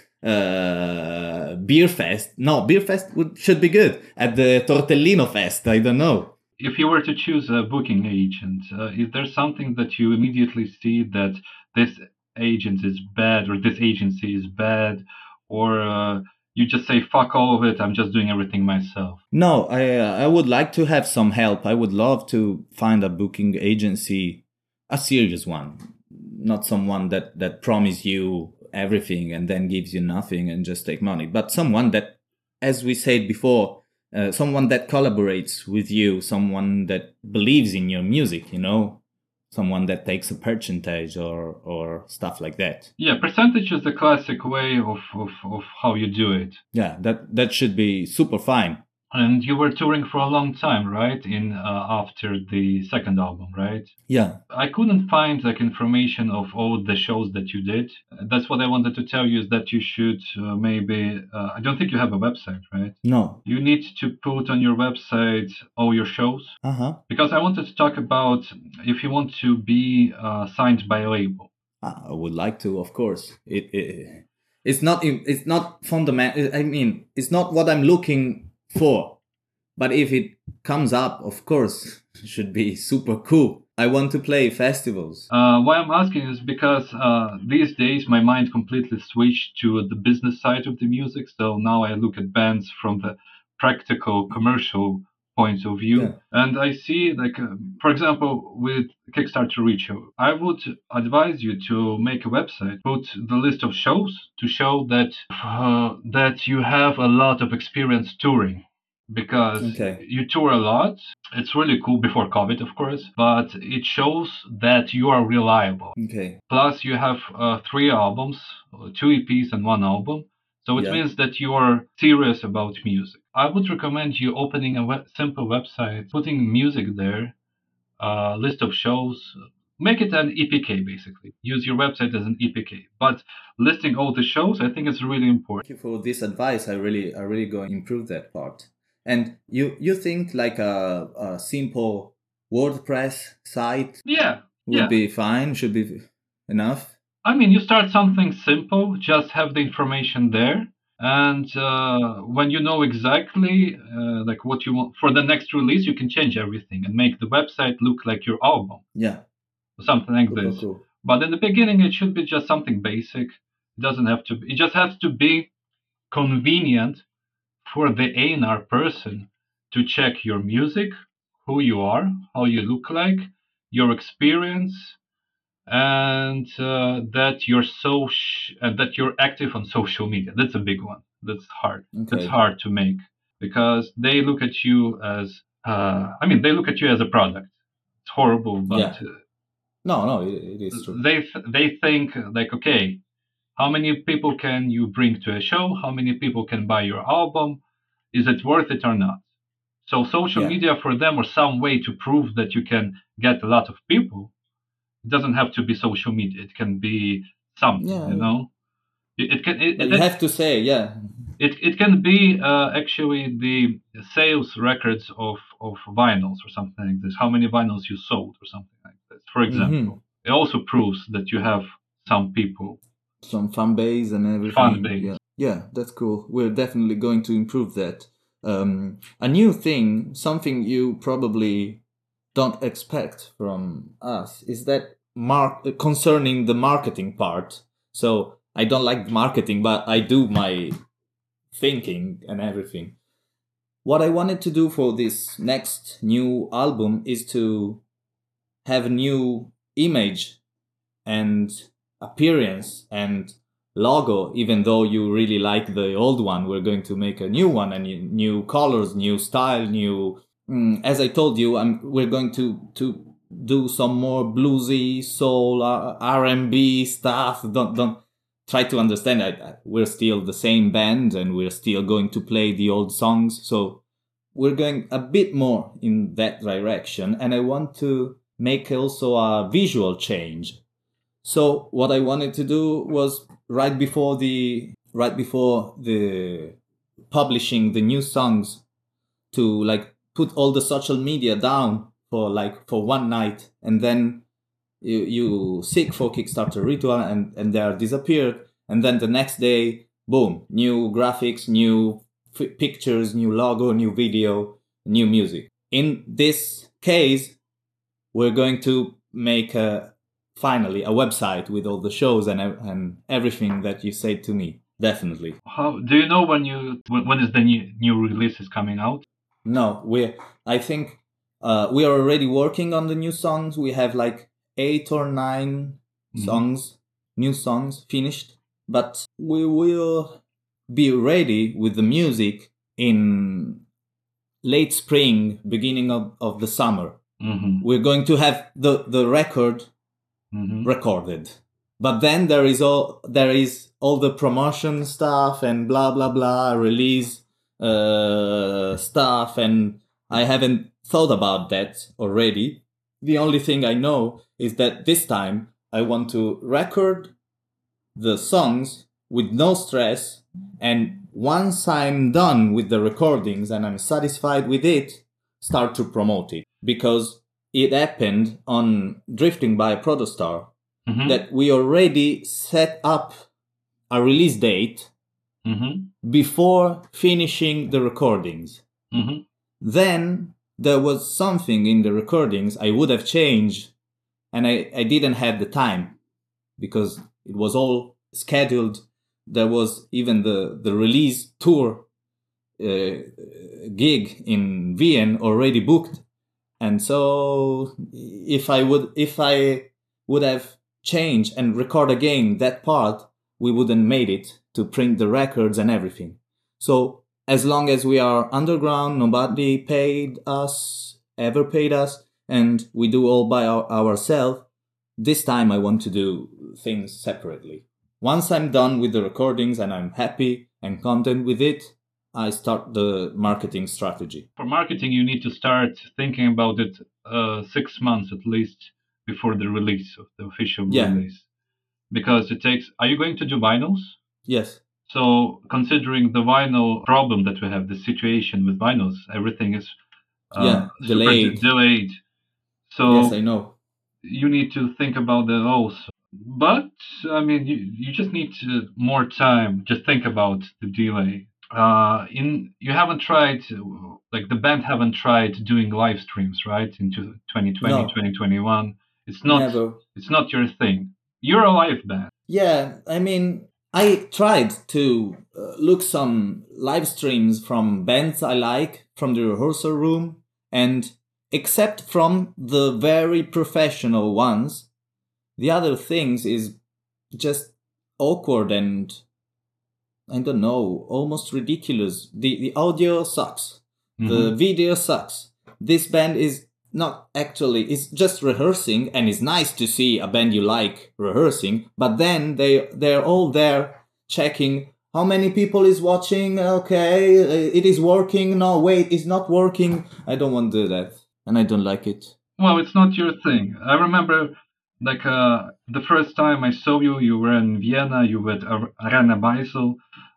uh, Beer Fest? No, Beer Fest would, should be good. At the Tortellino Fest, I don't know. If you were to choose a booking agent, uh, is there something that you immediately see that this agent is bad, or this agency is bad, or uh, you just say, fuck all of it, I'm just doing everything myself? No, I uh, I would like to have some help. I would love to find a booking agency, a serious one, not someone that, that promise you everything and then gives you nothing and just take money, but someone that, as we said before, Uh, someone that collaborates with you, someone that believes in your music, you know, someone that takes a percentage or, or stuff like that. Yeah, percentage is the classic way of, of, of how you do it. Yeah, that, that should be super fine. And you were touring for a long time, right? In uh, after the second album, right? Yeah. I couldn't find like information of all the shows that you did. That's what I wanted to tell you, is that you should uh, maybe. Uh, I don't think you have a website, right? No. You need to put on your website all your shows. Uh huh. Because I wanted to talk about if you want to be uh, signed by a label. I would like to, of course. It, it it's not it's not fundamental. I mean, it's not what I'm looking for, but if it comes up, of course, it should be super cool. I want to play festivals. Uh, why I'm asking is because uh, these days my mind completely switched to the business side of the music. So now I look at bands from the practical commercial points of view. Yeah. And I see, like, uh, for example, with Kickstarter Richo, I would advise you to make a website, put the list of shows to show that uh, that you have a lot of experience touring. Because Okay. you tour a lot. It's really cool before COVID, of course, but it shows that you are reliable. Okay. Plus, you have uh, three albums, uh, two E Ps and one album. So it Yeah. means that you are serious about music. I would recommend you opening a web- simple website, putting music there, a list of shows. Make it an E P K, basically. Use your website as an E P K. But listing all the shows, I think is really important. Thank you for this advice. I really, I really going to improve that part. And you, you think like a, a simple WordPress site Yeah. would yeah. be fine? Should be enough? I mean, you start something simple, just have the information there. And uh, when you know exactly uh, like what you want for the next release, you can change everything and make the website look like your album. Yeah. Or something like Super this. cool. But in the beginning, it should be just something basic. It doesn't have to be, it just has to be convenient for the A and R person to check your music, who you are, how you look like, your experience, and uh, that you're so sh- uh, that you're active on social media. That's a big one. That's hard. Okay. That's hard to make because they look at you as uh, I mean they look at you as a product. It's horrible, but Yeah. uh, No, no, it, it is true. they th- they think like, okay, how many people can you bring to a show? How many people can buy your album? Is it worth it or not? So social Yeah. media for them or some way to prove that you can get a lot of people. It doesn't have to be social media. It can be something, Yeah. you know. It, it can. It, But it, you have to say, yeah. it, it can be uh, actually the sales records of, of vinyls or something like this. How many vinyls you sold or something like this. For example, Mhm. it also proves that you have some people. Some fan base and everything. Fan base. Yeah. Yeah, that's cool. We're definitely going to improve that. Um, a new thing, something you probably don't expect from us, is that mark concerning the marketing part. So I don't like marketing, but I do my thinking and everything. What I wanted to do for this next new album is to have a new image and appearance and logo. Even though you really like the old one, we're going to make a new one and new colors, new style, new mm, as I told you, I'm we're going to to do some more bluesy soul R and B stuff. Don't don't try to understand that we're still the same band and we're still going to play the old songs, so we're going a bit more in that direction. And I want to make also a visual change. So what I wanted to do was right before the right before the publishing the new songs to like put all the social media down for like for one night, and then you you seek for Kickstarter Ritual and and they are disappeared, and then the next day, boom, new graphics, new f- pictures, new logo, new video, new music. In this case, we're going to make a finally a website with all the shows and and everything that you said to me. Definitely. How do you know when you when, when is the new new release is coming out? No, we I think uh, we are already working on the new songs. We have like eight or nine Mhm. songs, new songs finished, but we will be ready with the music in late spring, beginning of, of the summer. Mm-hmm. We're going to have the, the record Mm-hmm. recorded. But then there is all there is all the promotion stuff and blah blah blah, release uh, stuff, and I haven't thought about that already. The only thing I know is that this time I want to record the songs with no stress, and once I'm done with the recordings and I'm satisfied with it, start to promote it. Because it happened on Drifting by Protostar Mm-hmm. that we already set up a release date Mm-hmm. before finishing the recordings. Mm-hmm. Then there was something in the recordings I would have changed, and I, I didn't have the time because it was all scheduled. There was even the, the release tour uh, gig in Vienna already booked. And so if I would, if I would have changed and record again that part, we wouldn't made it to print the records and everything. So as long as we are underground, nobody paid us, ever paid us, and we do all by our, ourselves, this time I want to do things separately. Once I'm done with the recordings and I'm happy and content with it, I start the marketing strategy. For marketing, you need to start thinking about it uh, six months at least before the release of the official Yeah. release. Because it takes... Are you going to do vinyls? Yes. So considering the vinyl problem that we have, the situation with vinyls, everything is uh, yeah, super delayed. de- delayed. So yes, I know. You need to think about that also. But I mean, you, you just need to, more time. Just think about the delay. Uh, in you haven't tried, like the band haven't tried doing live streams, right? Into twenty twenty, No. twenty twenty-one. It's not. Never. It's not your thing. You're a live band. Yeah, I mean, I tried to uh, look some live streams from bands I like from the rehearsal room, and except from the very professional ones, the other things is just awkward and I don't know, almost ridiculous. The the audio sucks. Mm-hmm. The video sucks. This band is not actually, it's just rehearsing, and it's nice to see a band you like rehearsing, but then they they're all there checking how many people is watching. Okay, it is working. No, wait, it's not working. I don't want to do that, and I don't like it. Well, it's not your thing. I remember, like, uh, the first time I saw you, you were in Vienna, you were at Arena Basel,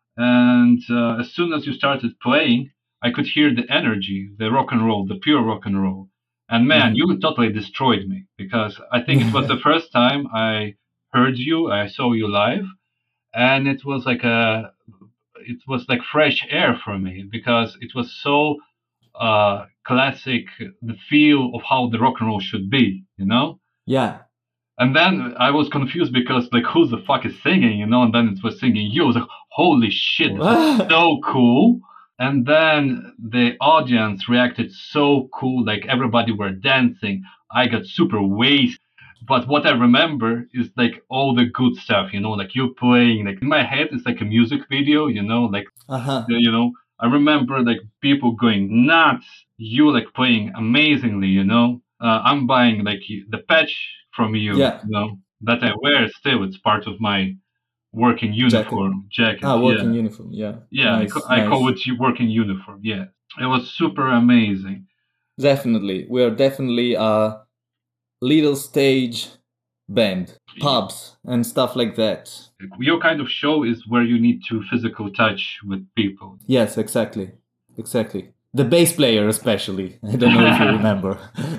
and uh, as soon as you started playing, I could hear the energy, the rock and roll, the pure rock and roll. And man, mm-hmm. you totally destroyed me, because I think it was the first time I heard you, I saw you live, and it was like a, it was like fresh air for me, because it was so uh, classic, the feel of how the rock and roll should be, you know? Yeah. And then I was confused because, like, who the fuck is singing, you know? And then it was singing you. I was like, holy shit, this is so cool. And then the audience reacted so cool, like everybody were dancing. I got super wasted. But what I remember is like all the good stuff, you know, like you playing, like in my head, it's like a music video, you know, like, uh-huh. you know, I remember like people going nuts, you like playing amazingly, you know. Uh, I'm buying like the patch from you, yeah. you know, that I wear still. It's part of my working uniform jacket. jacket. Ah, working yeah. uniform, yeah. Yeah, nice, I, ca- nice. I call it working uniform, yeah. It was super amazing. Definitely. We are definitely a little stage band, pubs and stuff like that. Your kind of show is where you need to physical touch with people. Yes, exactly. Exactly. The bass player especially. I don't know if you remember.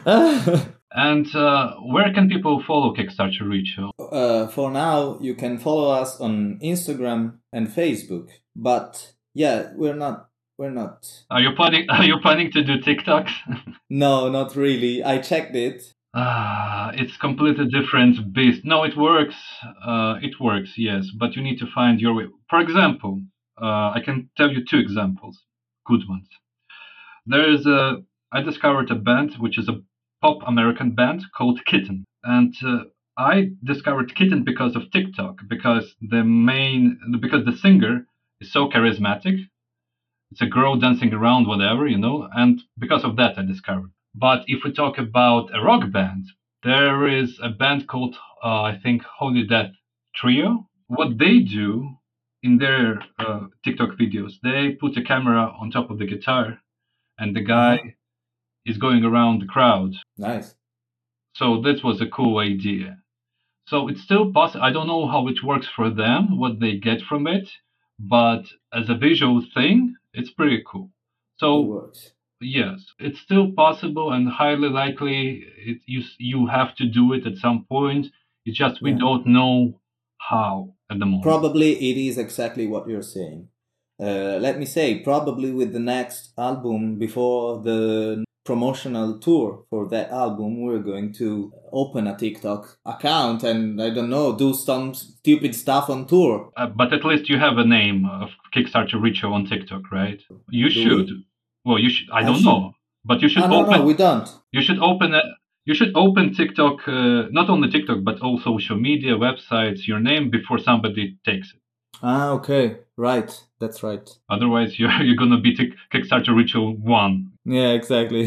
And uh, where can people follow Kickstarter Richo? Uh, for now, you can follow us on Instagram and Facebook. But yeah, we're not. We're not. Are you planning? Are you planning to do TikToks? No, not really. I checked it. Ah, uh, it's completely different beast. No, it works. Uh, it works, yes, but you need to find your way. For example, uh, I can tell you two examples, good ones. There is a. I discovered a band which is a pop American band called Kitten, and uh, I discovered Kitten because of TikTok, because the main, because the singer is so charismatic. It's a girl dancing around, whatever, you know, and because of that I discovered. But if we talk about a rock band, there is a band called, uh, I think, Holy Death Trio. What they do in their uh, TikTok videos, they put a camera on top of the guitar, and the guy uh-huh. is going around the crowd. Nice. So this was a cool idea. So it's still possible. I don't know how it works for them, what they get from it, but as a visual thing, it's pretty cool. So it works. Yes, it's still possible and highly likely. It, you you have to do it at some point. It's just we yeah. don't know how at the moment. Probably it is exactly what you're saying. Uh, let me say, probably with the next album, before the promotional tour for that album, we're going to open a TikTok account and, I don't know, do some stupid stuff on tour. Uh, but at least you have a name of Kickstarter Ritual on TikTok, right? You Do should. we? Well, you should. I I don't should. know, but you should Ah, no, open. no, we don't. You should open a. You should open TikTok, uh, not only TikTok, but all social media, websites, your name before somebody takes it. Ah, okay. Right. That's right. Otherwise, you're, you're going to be tick- Kickstarter Ritual one. Yeah, exactly.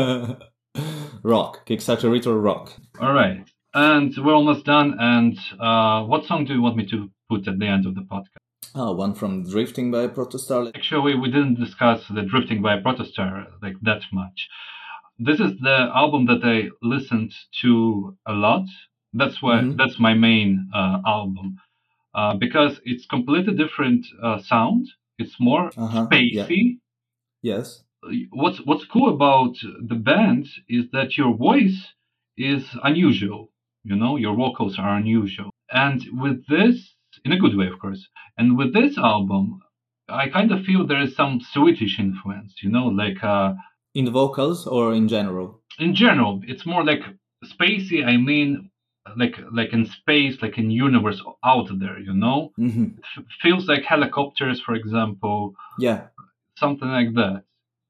Rock. Kickstarter Ritual Rock. All right. And we're almost done. And uh, what song do you want me to put at the end of the podcast? Oh, one from Drifting by Protostar. Actually, we didn't discuss the Drifting by Protostar like that much. This is the album that I listened to a lot. That's why Mhm. that's my main uh, album uh, because it's completely different uh, sound. It's more Uh-huh, spacey. Yes. What's what's cool about the band is that your voice is unusual. You know, your vocals are unusual, and with this, in a good way, of course. And with this album, I kind of feel there is some Swedish influence. You know, like. Uh, In the vocals or in general? in general, it's more like spacey. I mean, like like in space, like in universe out there. You know, Mm-hmm. F- feels like helicopters, for example, Yeah. something like that.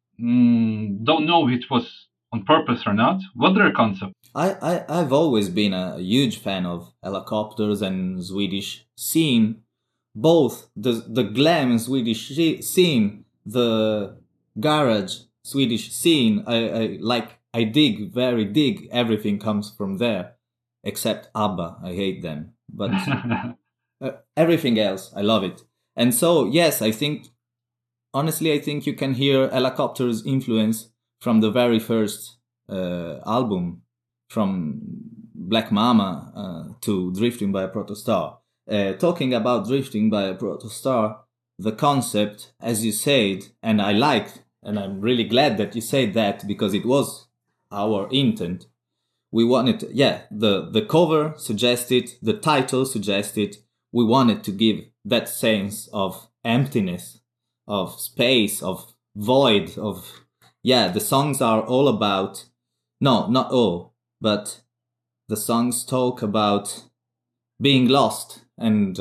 Mm, don't know if it was on purpose or not. What their concept? I, I, I've always been a huge fan of helicopters and Swedish scene. Both the, the glam Swedish sh- scene, the garage Swedish scene, I, I like, I dig, very dig, everything comes from there. Except ABBA, I hate them. But uh, everything else, I love it. And so, yes, I think, honestly, I think you can hear helicopters' influence from the very first uh, album, from Black Mama uh, to Drifting by a Protostar. Uh, talking about Drifting by a Protostar, the concept, as you said, and I liked, and I'm really glad that you said that because it was our intent. We wanted, to, yeah, the, the cover suggested, the title suggested, we wanted to give that sense of emptiness, of space, of void, of, yeah, the songs are all about, no, not all, but the songs talk about being lost and,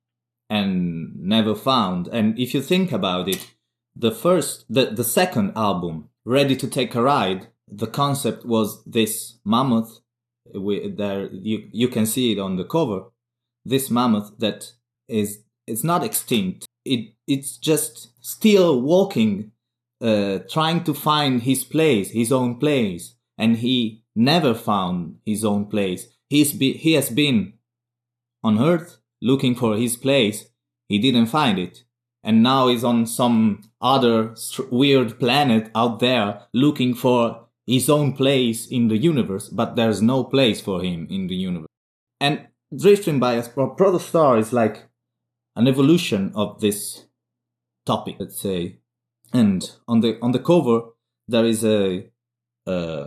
and never found. And if you think about it, the first, the, the second album, Ready to Take a Ride, the concept was this mammoth. We, there, you, you can see it on the cover. This mammoth that is, it's not extinct. It, it's just still walking, uh, trying to find his place, his own place. And he never found his own place. He's be, he has been on Earth looking for his place. He didn't find it. And now he's on some other weird planet out there looking for his own place in the universe, but there's no place for him in the universe. And Drifting by a Protostar is like an evolution of this topic, let's say. And on the on the cover, there is a uh,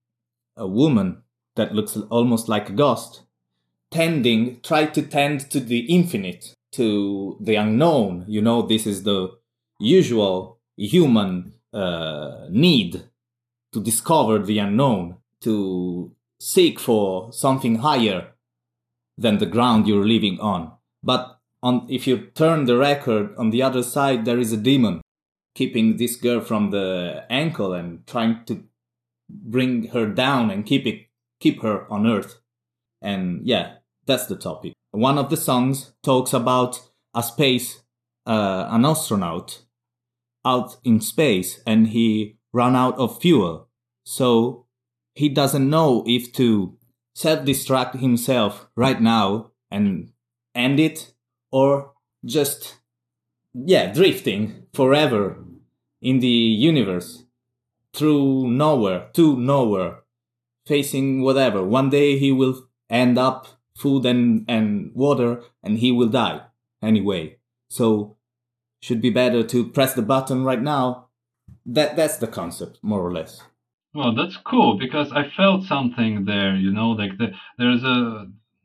a woman that looks almost like a ghost, tending, try to tend to the infinite, to the unknown. You know, this is the usual human uh, need to discover the unknown, to seek for something higher than the ground you're living on. But on, if you turn the record, on the other side, there is a demon keeping this girl from the ankle and trying to bring her down and keep it, keep her on Earth. And yeah, that's the topic. One of the songs talks about a space, uh, an astronaut out in space, and he ran out of fuel. So he doesn't know if to self-destruct himself right now and end it, or just, yeah, drifting forever in the universe through nowhere, to nowhere, facing whatever. One day he will end up food and, and water, and he will die anyway. So should be better to press the button right now. That that's the concept, more or less. Well, that's cool because I felt something there, you know, like the, there's a,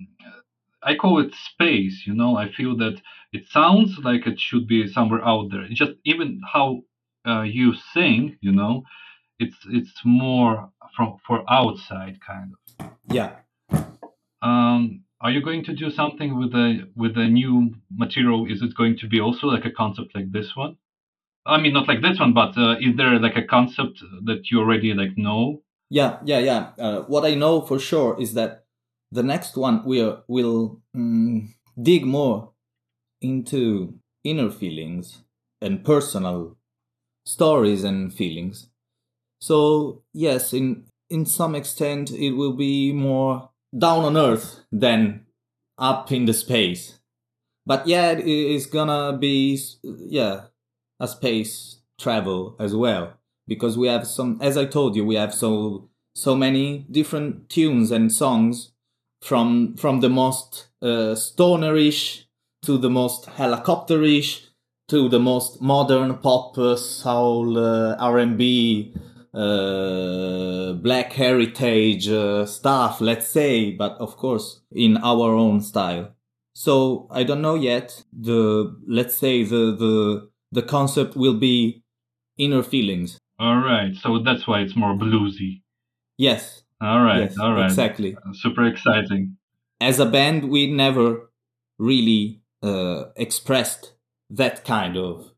I call it space, you know, I feel that it sounds like it should be somewhere out there. It's just even how uh, you sing, you know, it's it's more from for outside kind of. Yeah. Um, are you going to do something with the with the new material? Is it going to be also like a concept like this one? I mean, not like this one, but uh, is there like a concept that you already like know? Yeah, yeah, yeah. Uh, what I know for sure is that the next one will will um, dig more into inner feelings and personal stories and feelings. So yes, in in some extent, it will be more down on earth than up in the space. But yeah, it is gonna be yeah a space travel as well, because we have some, as I told you, we have so so many different tunes and songs from from the most uh, stonerish to the most helicopterish to the most modern pop, uh, soul, uh, R and B, uh, black heritage uh, stuff, let's say, but of course in our own style. So I don't know yet. The let's say the the the concept will be inner feelings. All right, so that's why it's more bluesy. Yes. All right, yes, all right, exactly. Super exciting. As a band, we never really uh, expressed that kind of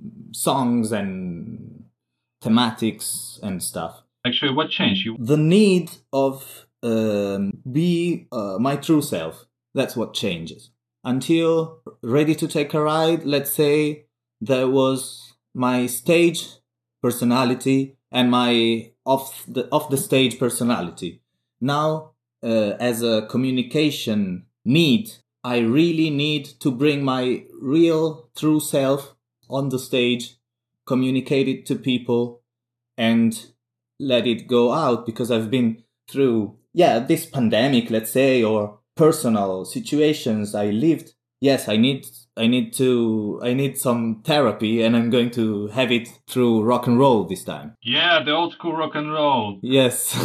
songs and thematics and stuff. Actually, what changed? You The need of um, be uh, my true self. That's what changes. Until Ready to Take a Ride, let's say, there was my stage personality and my off the off the stage personality. Now, uh, as a communication need, I really need to bring my real true self on the stage, communicate it to people, and let it go out, because I've been through, yeah, this pandemic, let's say, or personal situations I lived. Yes, I need I need to I need some therapy, and I'm going to have it through rock and roll this time. Yeah, the old school rock and roll. Yes.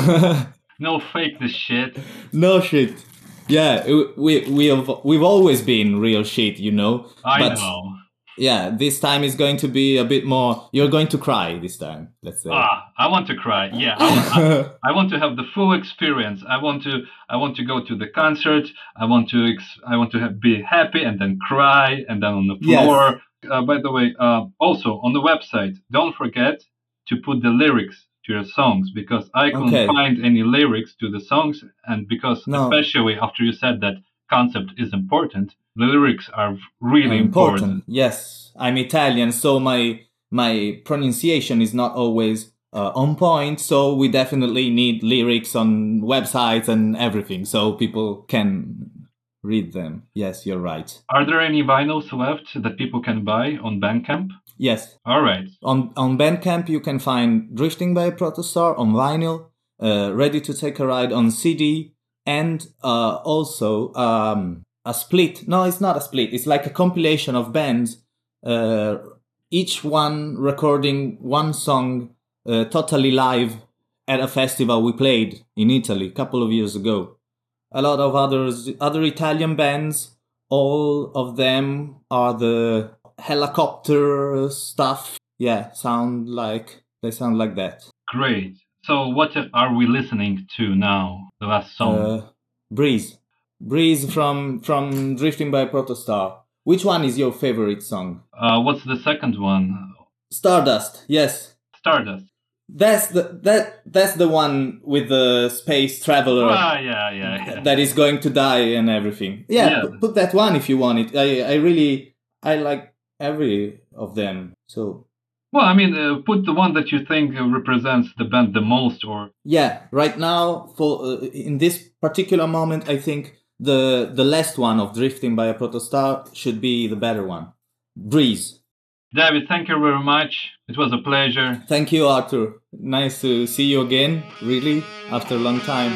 No fake this shit. No shit. Yeah, we we have we've always been real shit, you know. I but know. Yeah, this time is going to be a bit more. You're going to cry this time, let's say. Ah, I want to cry. Yeah, I want, I, I want to have the full experience. I want to, I want to go to the concert. I want to, ex- I want to have, be happy and then cry and then on the floor. Yes. Uh, by the way, uh, also on the website, don't forget to put the lyrics to your songs, because I couldn't okay. find any lyrics to the songs, and because no. especially after you said that concept is important, the lyrics are really important. important. Yes, I'm Italian, so my my pronunciation is not always uh, on point. So we definitely need lyrics on websites and everything, so people can read them. Yes, you're right. Are there any vinyls left that people can buy on Bandcamp? Yes. All right. On on Bandcamp, you can find Drifting by Protostar on vinyl, uh, Ready to Take a Ride on C D, and uh, also um, a split. No, it's not a split. It's like a compilation of bands, uh, each one recording one song uh, totally live at a festival we played in Italy a couple of years ago. A lot of others, other Italian bands, all of them are the helicopter stuff. Yeah, sound like they sound like that. Great. So what are we listening to now? The last song. Uh, Breeze. Breeze from from Drifting by Protostar. Which one is your favorite song? Uh, what's the second one? Stardust. Yes. Stardust. That's the that that's the one with the space traveler. Ah, yeah, yeah, yeah. That is going to die and everything. Yeah, yeah. P- put that one if you want it. I I really I like every of them. So. Well, I mean, uh, put the one that you think represents the band the most, or. Yeah, right now, for uh, in this particular moment, I think the the last one of Drifting by a Protostar should be the better one. Breeze. David, thank you very much. It was a pleasure. Thank you, Arthur. Nice to see you again, really, after a long time.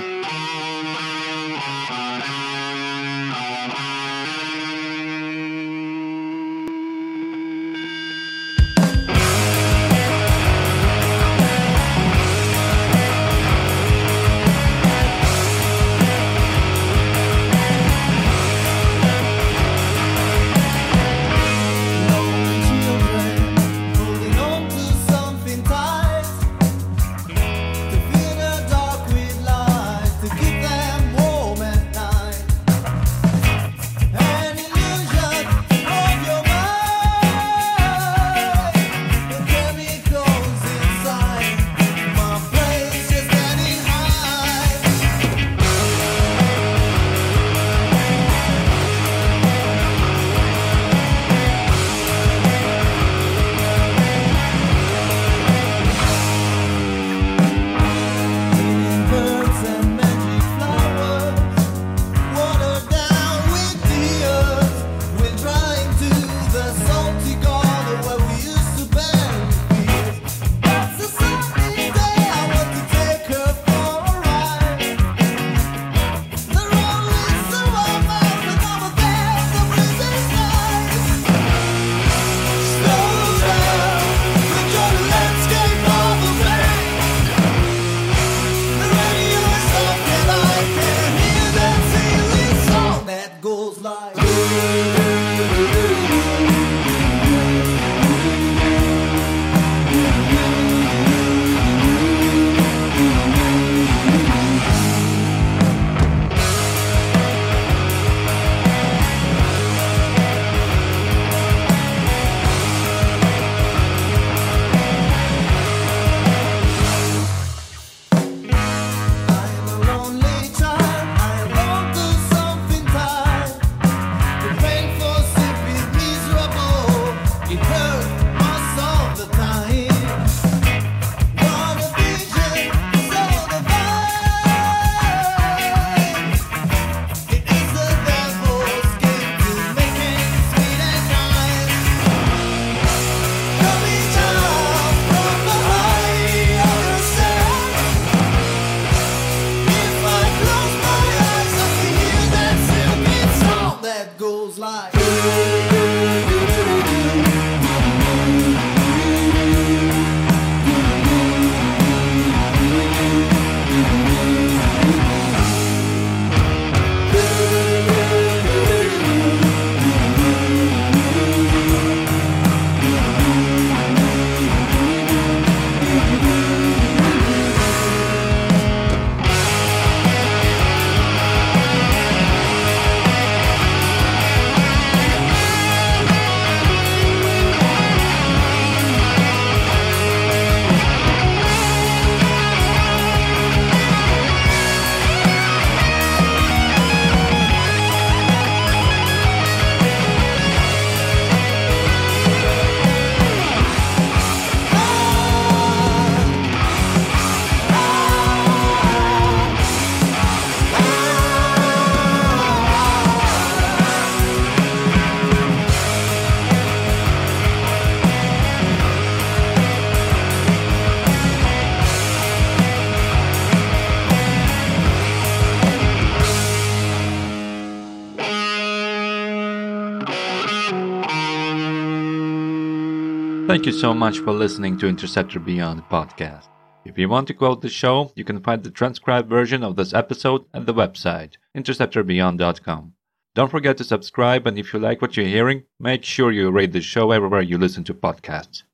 Thank you so much for listening to Interceptor Beyond podcast. If you want to quote the show, you can find the transcribed version of this episode at the website, interceptor beyond dot com. Don't forget to subscribe, and if you like what you're hearing, make sure you rate the show everywhere you listen to podcasts.